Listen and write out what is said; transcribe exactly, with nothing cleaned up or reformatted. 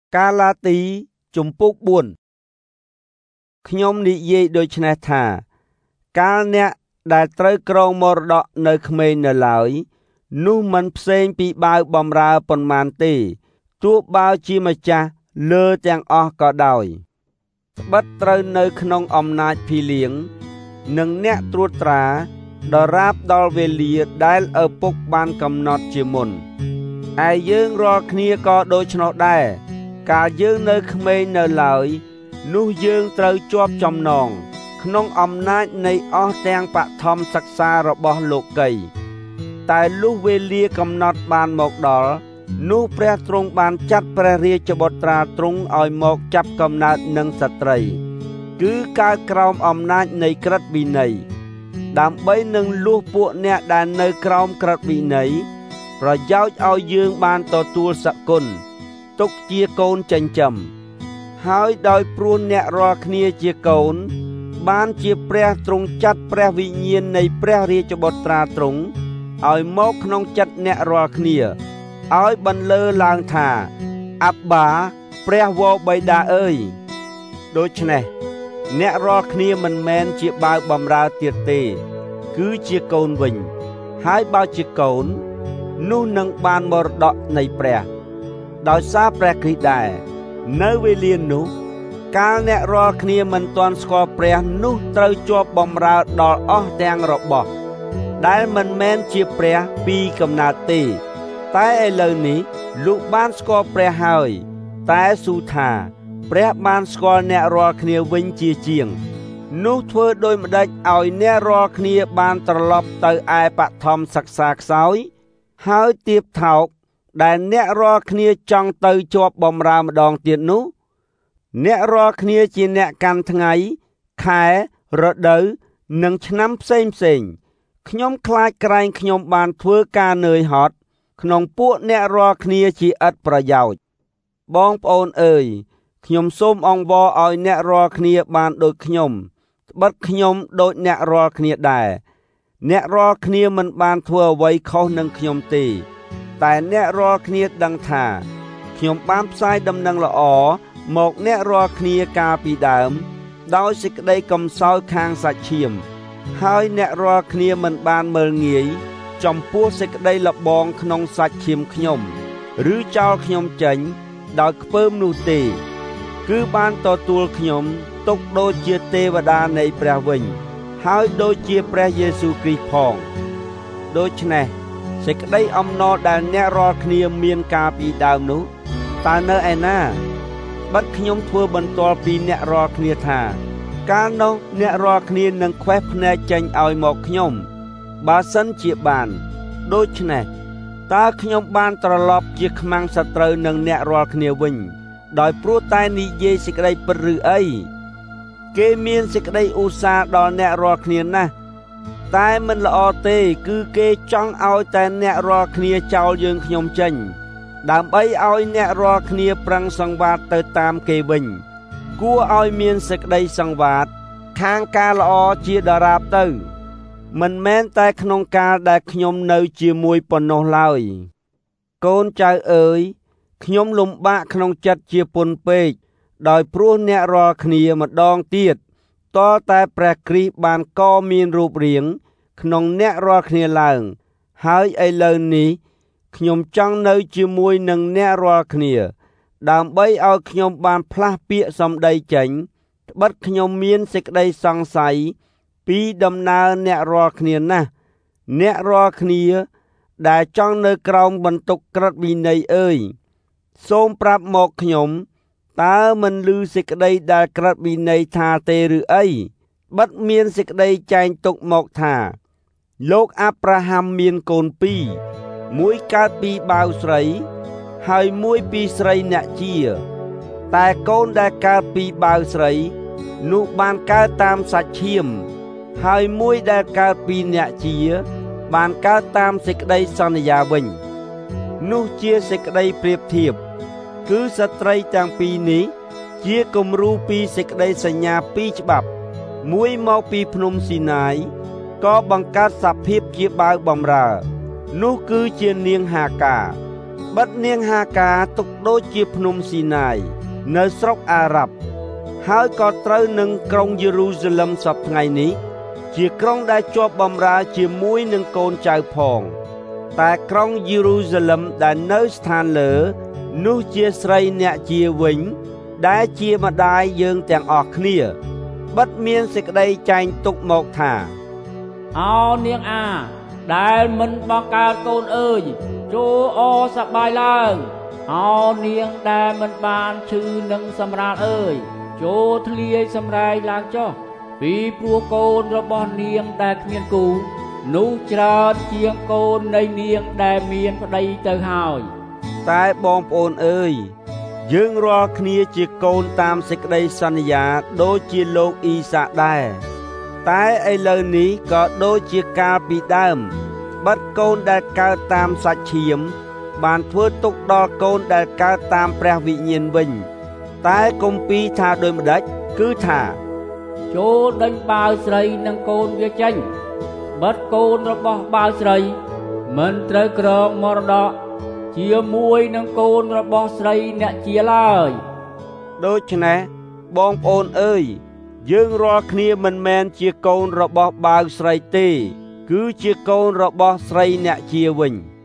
កាឡាទីជំពូកបួនខ្ញុំនិយាយដូច្នេះថាកាលអ្នកដែលត្រូវក្រងមរតកនៅក្មេងនៅឡើយនោះមិនផ្សេងពីបាវបំរើប៉ុន្មានទេទោះបាវជាម្ចាស់លើទាំងអស់ក៏ដោយត្បិតត្រូវនៅក្នុងអំណាចភីលៀងនិងអ្នកត្រួតត្រាដរាបដល់វេលាដែលឪពុកបានកំណត់ជាមុនឯយើងរាល់គ្នាក៏ដូច្នោះដែរកាលយើងនៅក្មេងនៅឡើយនោះយើងត្រូវជាប់ចំណងក្នុងអំណាចនៃអស់ទាំងបឋមសិក្សារបស់លោកីតែលុះវេលាកំណត់បានមកដល់នោះព្រះទ្រង់បានចាត់ព្រះរាជបុត្រាទ្រង់ឲ្យមកចាប់កំណើតនឹងស្ត្រីគឺកើតក្រោមអំណាចនៃក្រឹតវិន័យដើម្បីនឹងលួសពួកអ្នកដែលនៅក្រោមក្រឹតវិន័យប្រយោជន៍ឲ្យយើងបានទទួលសគុណទុកជាកូនចិញ្ចឹមហើយដោយព្រោះអ្នករាល់គ្នាជាកូនបានជាព្រះទ្រង់ចាត់ព្រះវិញ្ញាណនៃព្រះរាជបុត្រាទ្រង់ឲ្យមកក្នុងចិត្តអ្នករាល់គ្នាឲ្យបន្លឺឡើងថាអબ્បាព្រះវរបិតាអើយដូច្នេះអ្នករាល់គ្នាមិនមែនជាបាវបំរើទៀតទេគឺជាកូនវិញហើយបើជាកូននោះនឹងបានមរតកនៃព្រះដោយសារព្រះគ្រីស្ទដែរនៅវេលានោះកាលអ្នករាល់គ្នាមិនទាន់ស្គាល់ព្រះនោះត្រូវជាប់បំរើដល់អស់ទាំងរបស់ដែលមិនមែនជាព្រះពីកំណើតទេតែឥឡូវនេះលោកបានស្គាល់ព្រះហើយតែស៊ូថាព្រះបានស្គាល់អ្នករាល់គ្នាវិញជាជាងនោះធ្វើដូចម្ដេចឲ្យអ្នករាល់គ្នាបានត្រឡប់ទៅឯបឋមសិក្សាខ្សោយហើយទៀបថោកដែលអ្នករាល់គ្នាចង់ទៅជាប់បំរើម្ដងទៀតនោះអ្នករាល់គ្នាជាអ្នកកាន់ថ្ងៃខែរដូវនិងឆ្នាំផ្សេងផ្សេងខ្ញុំខ្លាចក្រែងខ្ញុំបានធ្វើការនឿយហត់ក្នុងពួកអ្នករាល់គ្នាជាឥតប្រយោជន៍បងប្អូនអើយខ្ញុំសូមអង្វរឲ្យអ្នករាល់គ្នាបានដូចខ្ញុំត្បិតខ្ញុំដូចអ្នករាល់គ្នាដែរអ្នករាល់គ្នាមិនបានធ្វើអ្វីខុសនឹងខ្ញុំទេតែអ្នករាល់គ្នាដឹងថាខ្ញុំបានផ្សាយដំណឹងល្អមកអ្នករាល់គ្នាកាលពីដើមដោយសេចក្តីកំសោយខាងសាច់ឈាមហើយអ្នករាល់គ្នាមិនបានមើលងាយចំពោះសេចក្តីលបងក្នុងសាច់ឈាមខ្ញុំឬចោលខ្ញុំចេញដោយខ្ពើមនោះទេគឺបានទទួលខ្ញុំទុកដូចជាទេវតានៃព្រះវិញហើយដូចជាព្រះយេស៊ូវគ្រីស្ទផងដូច្នេះសេចក្តីអំណរដែលអ្នករាល់គ្នាមានកាលពីដើមនោះតើនៅឯណាបាត់ខ្ញុំធ្វើបន្ទាល់ពីអ្នករាល់គ្នាថាកាលនោះអ្នករាល់គ្នានឹងខ្វេះភ្នែកចេញឲ្យមកខ្ញុំបើសិនជាបានដូច្នេះតើខ្ញុំបានត្រឡប់ជាខ្មាំងសត្រូវនឹងអ្នករាល់គ្នាវិញដោយព្រោះតែនិយាយសេចក្តីពិតឬអីគេមានសេចក្តីឧស្សាហ៍ដល់អ្នករាល់គ្នាណាស់តែមិនល្អទេគឺគេចង់ឲ្យតែអ្នករាល់គ្នាចោលយើងខ្ញុំចេញដើម្បីឲ្យអ្នករាល់គ្នាប្រឹងសង្វាតទៅតាមគេវិញគួរឲ្យមានសេចក្តីសង្វាតខាងការល្អជាដរាបទៅមិនមែនតែក្នុងកាលដែលខ្ញុំនៅជាមួយប៉ុណ្ណោះឡើយកូនចៅអើយខ្ញុំលំបាកក្នុងចិត្តជាពន់ពេកដោយព្រោះអ្នករាល់គ្នាម្ដងទៀតតើតែព្រះគ្រីស្ទបានកមានរូបរាងក្នុងអ្នករាល់គ្នាឡើងហើយឥឡូវនេះខ្ញុំចង់នៅជាមួយនឹងអ្នករាល់គ្នាដើម្បីឲ្យខ្ញុំបានផ្លាស់ពាក្យសម្ដីចេញត្បិតខ្ញុំមានសេចក្តីសង្ស័យពីដំណើរអ្នករាល់គ្នាណាស់អ្នករាល់គ្នាដែលចង់នៅក្រោមបន្ទុកក្រឹតវិន័យអើយសូមប្រាប់មកខ្ញុំតើមិនឮសេចក្តីដែលក្រឹតវិន័យថាទេឬអីបិទមានសេចក្តីចែងទុកមកថាលោកអាប់រ៉ាហាំមានកូនពីរមួយកើតពីបាវស្រីហើយមួយពីស្រីអ្នកជាតែកូនដែលកើតពីបាវស្រីនោះបានកើតតាមសាច់ឈាមហើយមួយដែលកើតពីអ្នកជាបានកើតតាមសេចក្តីសន្យាវិញនោះជាសេចក្តីប្រៀបធៀបគឺស្ត្រីទាំងពីរនេះជាគំរូពីសេចក្តីសញ្ញាពីរច្បាប់មួយមកពីភ្នំស៊ីណាយក៏បង្កើតសភាពជាបាវបំរើនោះគឺជានាងហាកាបាត់នាងហាកាទុកដូចជាភ្នំស៊ីណាយនៅស្រុកអារ៉ាប់ហើយក៏ត្រូវនឹងក្រុងយេរូសាឡឹមសព្វថ្ងៃនេះជាក្រុងដែលជាប់បម្រើជាមួយនឹងកូនចៅផងតែក្រុងយេរូសាឡឹមដែលនៅស្ថានលើនោះជាស្រីអ្នកជាវិញដែលជាម្ដាយយើងទាំងអស់គ្នាបាត់មានសេចក្តីចែងទុកមកថាអោនាងអាដែលមិនបង្កើតកូនអើយចូលអសប្បាយឡើងអោនាងដែលមិនបានឈឺនឹងសម្រាលអើយចូលធ្លាយសម្រែងឡើងចុះពីព្រោះកូនរបស់នាងដែលគ្មានគូនោះច្រើនជាងកូននៃនាងដែលមានប្តីទៅហើយតែបងប្អូនអើយយើងរាល់គ្នាជាកូនតាមសេចក្តីសន្យាដូចជាលោកអ៊ីសាក់ដែរតែឥឡូវនេះក៏ដូចជាកាលពីដើមបាត់កូនដែលកើតតាមសាច់ឈាមបានធ្វើទុកដល់កូនដែលកើតតាមព្រះវិញ្ញាណវិញតែគម្ពីរថាដូចម្ដេចគឺថាចូលដេញបាវស្រីនិងកូនវាចេញបាត់កូនរបស់បាវស្រីមិនត្រូវក្រងមរតកជាមួយនឹងកូនរបស់ស្រីអ្នកជាឡើយដូច្នេះបងប្អូនអើយយើងរាល់គ្នាមិនមែនជាកូនរបស់បាវស្រីទេគឺជាកូនរបស់ស្រីអ្នកជាវិញ